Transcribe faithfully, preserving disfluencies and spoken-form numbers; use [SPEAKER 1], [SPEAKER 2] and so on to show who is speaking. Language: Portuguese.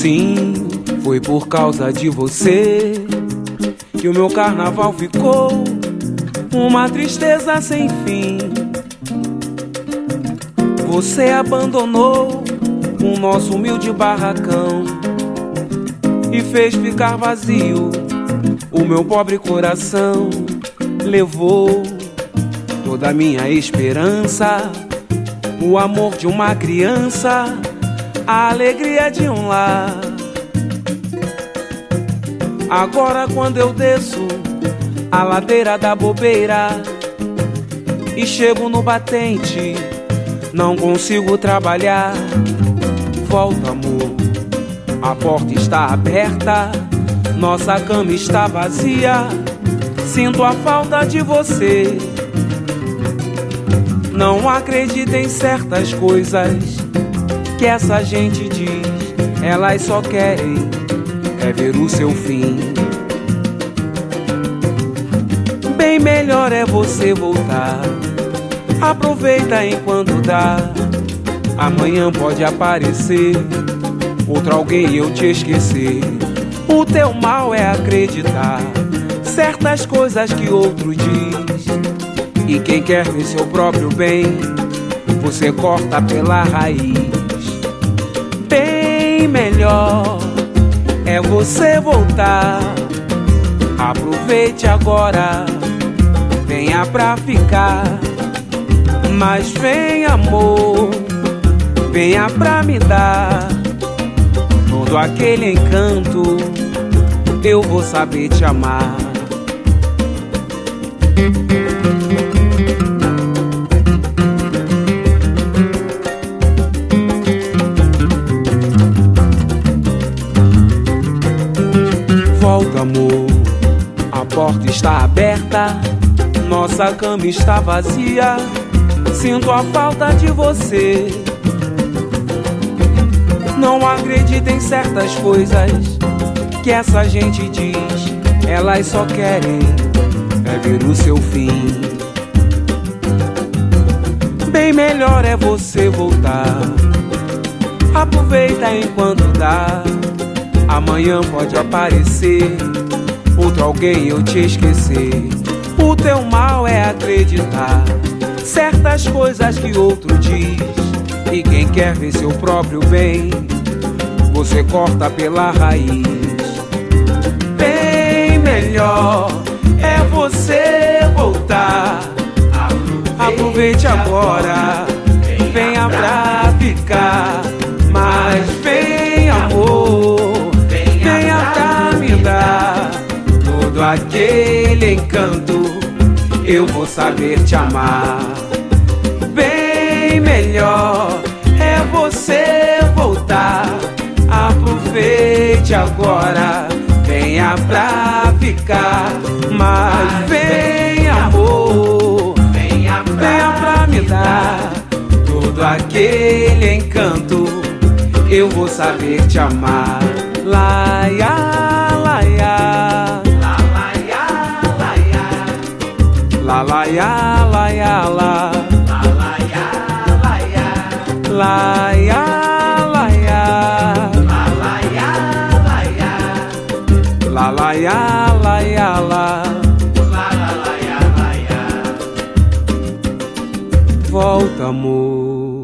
[SPEAKER 1] Sim, foi por causa de você que o meu carnaval ficou uma tristeza sem fim. Você abandonou o nosso humilde barracão e fez ficar vazio o meu pobre coração. Levou toda a minha esperança, o amor de uma criança, a alegria de um lar. Agora quando eu desço a ladeira da bobeira e chego no batente, não consigo trabalhar. Volta, amor, a porta está aberta, nossa cama está vazia, sinto a falta de você. Não acredito em certas coisas que essa gente diz, elas só querem é ver o seu fim. Bem melhor é você voltar, aproveita enquanto dá. Amanhã pode aparecer outro alguém e eu te esquecer. O teu mal é acreditar certas coisas que outro diz, e quem quer ver seu próprio bem, você corta pela raiz. Bem melhor é você voltar, aproveite agora, venha pra ficar. Mas vem, amor, venha pra me dar todo aquele encanto, eu vou saber te amar. Volta, amor, a porta está aberta, nossa cama está vazia, sinto a falta de você. Não acredito em certas coisas que essa gente diz, elas só querem é ver o seu fim. Bem melhor é você voltar, aproveita enquanto dá. Amanhã pode aparecer outro alguém e eu te esquecer. O teu mal é acreditar certas coisas que outro diz, e quem quer ver seu próprio bem, você corta pela raiz. Bem melhor é você voltar, aproveite agora, venha pra ficar. Mas vem, amor, venha pra me dar todo aquele encanto, eu vou saber te amar. Bem melhor é você voltar, aproveite agora, venha pra ficar. Mas vem, amor, venha pra me dar todo aquele encanto, eu vou saber te amar. Laia, laia, la laia, laia, la laia, laia, la laia, laia, laia, laia, la laia, laia, la volta, amor.